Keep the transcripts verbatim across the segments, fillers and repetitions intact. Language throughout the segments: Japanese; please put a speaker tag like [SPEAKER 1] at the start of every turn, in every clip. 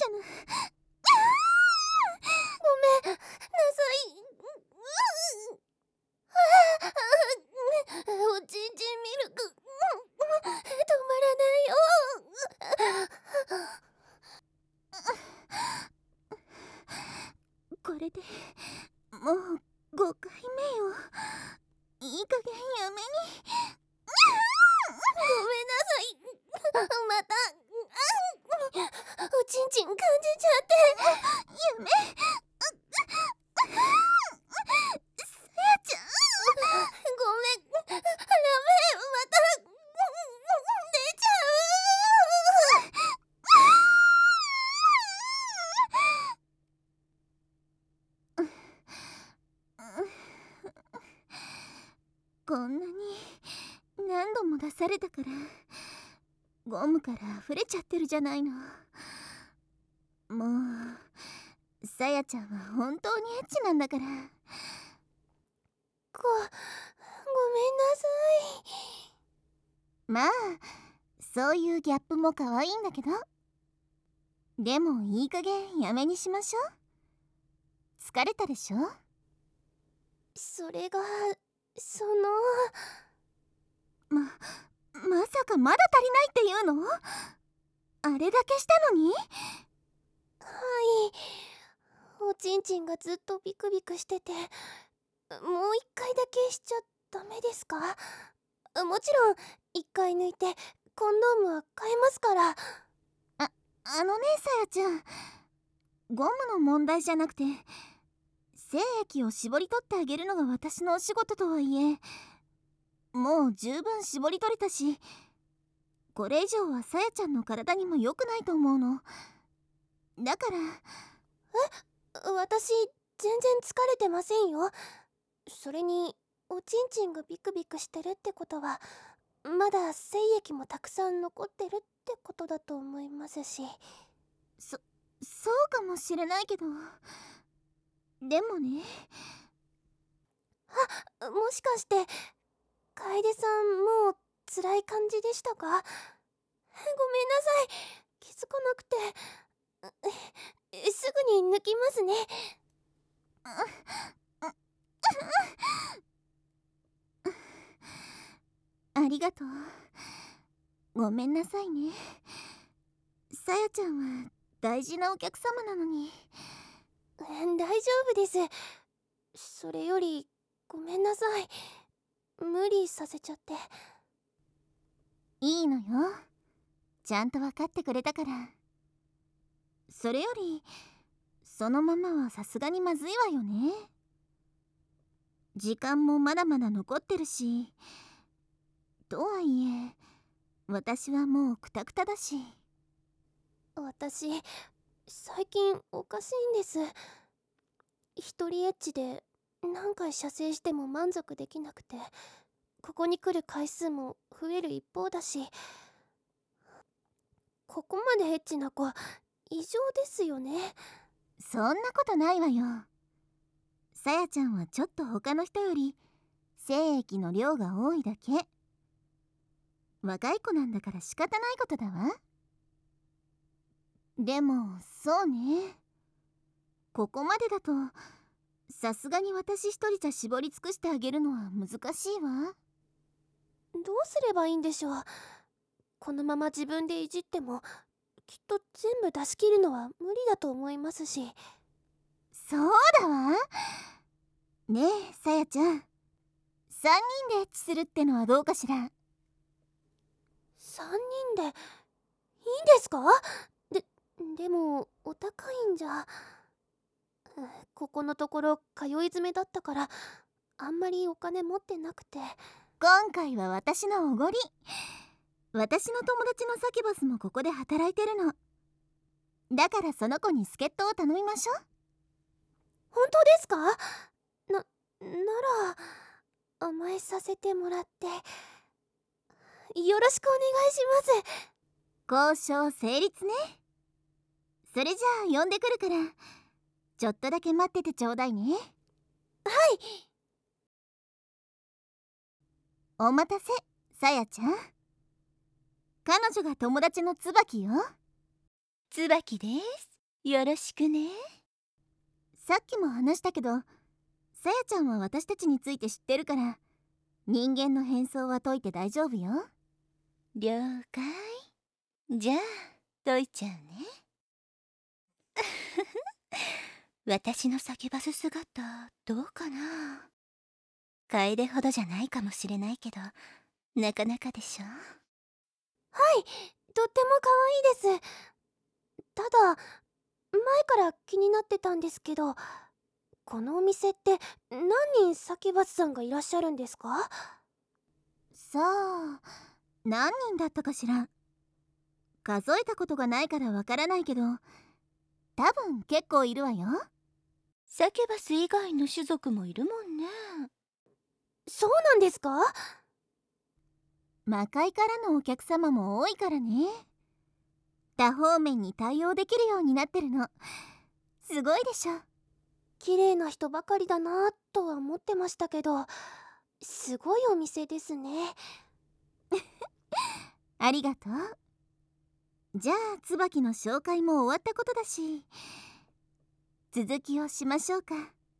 [SPEAKER 1] ちゃぬ。
[SPEAKER 2] ごめんなさい。おちんちんミルク止まらないよ。
[SPEAKER 1] これでもうごかいめよ。いい加減やめに。
[SPEAKER 2] ごめんなさい。またおちんちん感じちゃって。
[SPEAKER 1] やめ。さやちゃん、
[SPEAKER 2] ごめん、ダメ、また出ちゃ
[SPEAKER 1] う。こんなに何度も出されたからゴムから溢れちゃってるじゃないの。もうさやちゃんは本当にエッチなんだから。
[SPEAKER 2] ご、ごめんなさい。
[SPEAKER 1] まあそういうギャップも可愛いんだけど、でもいい加減やめにしましょう。疲れたでしょ。
[SPEAKER 2] それがその
[SPEAKER 1] ままさかまだ足りないっていうの？あれだけしたのに？
[SPEAKER 2] はい、おちんちんがずっとビクビクしてて、もう一回だけしちゃダメですか？もちろん一回抜いてコンドームは買えますから。あ、
[SPEAKER 1] あのね、さやちゃん、ゴムの問題じゃなくて精液を絞り取ってあげるのが私のお仕事とはいえ、もう十分絞り取れたし、これ以上はさやちゃんの体にも良くないと思うの。だから。
[SPEAKER 2] え、私全然疲れてませんよ。それにおちんちんがビクビクしてるってことはまだ精液もたくさん残ってるってことだと思いますし。
[SPEAKER 1] そそうかもしれないけど、でもね。
[SPEAKER 2] あ、もしかして楓さんもう辛い感じでしたか？ごめんなさい、気づかなくて。すぐに抜きますね。
[SPEAKER 1] ありがとう。ごめんなさいね。さやちゃんは大事なお客様なのに。
[SPEAKER 2] 大丈夫です。それよりごめんなさい、無理させちゃって。
[SPEAKER 1] いいのよ、ちゃんと分かってくれたから。それよりそのままはさすがにまずいわよね。時間もまだまだ残ってるし、とはいえ私はもうクタクタだし。
[SPEAKER 2] 私最近おかしいんです。一人エッチで何回射精しても満足できなくて、ここに来る回数も増える一方だし、ここまでエッチな子異常ですよね。
[SPEAKER 1] そんなことないわよ。さやちゃんはちょっと他の人より精液の量が多いだけ。若い子なんだから仕方ないことだわ。でもそうね、ここまでだとさすがに私一人じゃ絞り尽くしてあげるのは難しいわ。
[SPEAKER 2] どうすればいいんでしょう。このまま自分でいじってもきっと全部出し切るのは無理だと思いますし。
[SPEAKER 1] そうだわ。ねえさやちゃん、さんにんでエッチするってのはどうかしら。
[SPEAKER 2] さんにんでいいんですか？で、でもお高いんじゃ。ここのところ通い詰めだったからあんまりお金持ってなくて。
[SPEAKER 1] 今回は私のおごり。私の友達のサキュバスもここで働いてるの。だからその子に助っ人を頼みましょう。
[SPEAKER 2] 本当ですか？な、なら甘えさせてもらってよろしくお願いし
[SPEAKER 1] ます。交渉成立ね。それじゃあ呼んでくるからちょっとだけ待っててちょうだいね。はい。お待たせさやちゃん。彼女が友達の椿よ。
[SPEAKER 3] 椿です。
[SPEAKER 2] よろしくね。
[SPEAKER 1] さっきも話したけど、さやちゃんは私たちについて知ってるから、人間の変装は解いて大丈夫よ。
[SPEAKER 2] 了解。じゃあ解いちゃうね。私のサキュバス姿どうかな。楓ほどじゃないかもしれないけど、なかなかでしょ。はい、とっても可愛いです。ただ前から気になってたんですけど、このお店って何人サキュバスさんがいらっしゃるんですか？
[SPEAKER 1] さあ、何人だったかしら。数えたことがないからわからないけど、多分結構いるわよ。
[SPEAKER 2] サキュバス以外の種族もいるもんね。そうなんですか？
[SPEAKER 1] 魔界からのお客様も多いからね。多方面に対応できるようになってるの。すごいでしょ。
[SPEAKER 2] 綺麗な人ばかりだなとは思ってましたけど、すごいお店ですね。
[SPEAKER 1] ありがとう。じゃあ椿の紹介も終わったことだし、続きをしましょうか。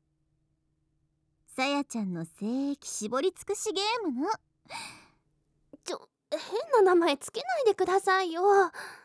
[SPEAKER 1] さやちゃんの聖域絞り尽くしゲームの。
[SPEAKER 2] ちょ、変な名前つけないでくださいよ。